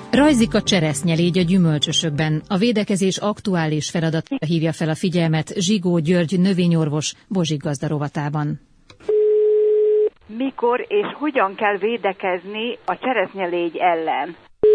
Rajzik a cseresznyelégy a gyümölcsösökben. A védekezés aktuális feladatra hívja fel a figyelmet Zsigó György növényorvos Bozsik Gazda rovatában. Mikor és hogyan kell védekezni a cseresznyelégy ellen?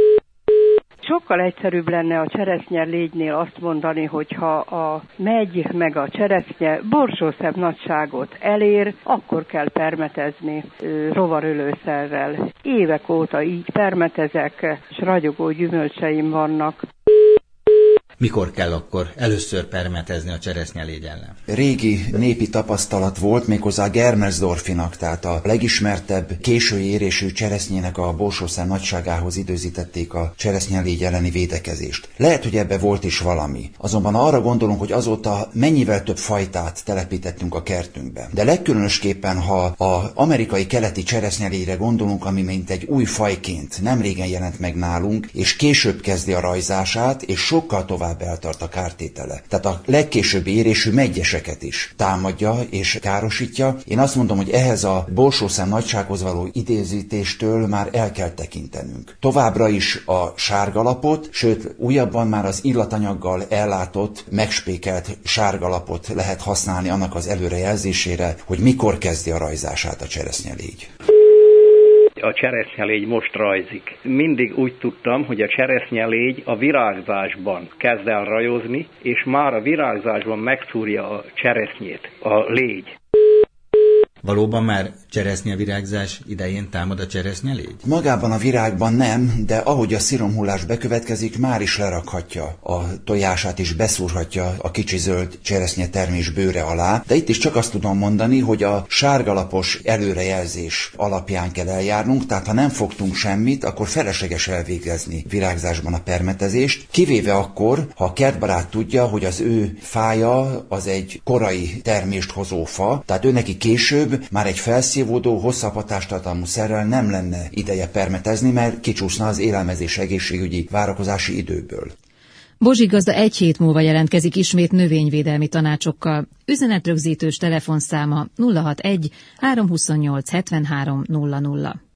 Sokkal egyszerűbb lenne a cseresznyelégynél azt mondani, hogyha a megy meg a cseresznye borsószem nagyságot elér, akkor kell permetezni rovarölőszerrel. Évek óta így permetezek, és ragyogó gyümölcseim vannak. Mikor kell akkor először permetezni a cseresznyelégy ellen? Régi népi tapasztalat volt, méghozzá Germersdorfinak, tehát a legismertebb késői érésű cseresznyének a borsószem nagyságához időzítették a cseresznyelégy elleni védekezést. Lehet, hogy ebbe volt is valami. Azonban arra gondolunk, hogy azóta mennyivel több fajtát telepítettünk a kertünkbe. De legkülönösképpen, ha az amerikai keleti cseresznyelégyre gondolunk, ami mint egy új fajként nem régen jelent meg nálunk, és később kezdi a rajzását, és sokkal tovább eltart a kártétele. Tehát a legkésőbbi érésű meggyeseket is támadja és károsítja. Én azt mondom, hogy ehhez a borsószem nagysághoz való időzítéstől már el kell tekintenünk. Továbbra is a sárgalapot, sőt újabban már az illatanyaggal ellátott, megspékelt sárgalapot lehet használni annak az előrejelzésére, hogy mikor kezdi a rajzását a cseresznyelégy. A cseresznyelégy most rajzik. Mindig úgy tudtam, hogy a cseresznyelégy a virágzásban kezd el rajozni, és már a virágzásban megszúrja a cseresznyét, a légy. Valóban már cseresznyevirágzás idején támad a cseresznyelégy? Magában a virágban nem, de ahogy a sziromhullás bekövetkezik, már is lerakhatja a tojását és beszúrhatja a kicsi zöld cseresznye termés bőre alá. De itt is csak azt tudom mondani, hogy a sárgalapos előrejelzés alapján kell eljárnunk, tehát ha nem fogtunk semmit, akkor felesleges elvégezni virágzásban a permetezést, kivéve akkor, ha a kertbarát tudja, hogy az ő fája az egy korai termést hozó fa, tehát ő neki később már egy felszívódó, hosszabb hatástartalmú szerrel nem lenne ideje permetezni, mert kicsúszna az élelmezés egészségügyi várakozási időből. Bozsik Gazda 1 hét múlva jelentkezik ismét növényvédelmi tanácsokkal. Üzenetrögzítős telefonszáma 061 328 73 00.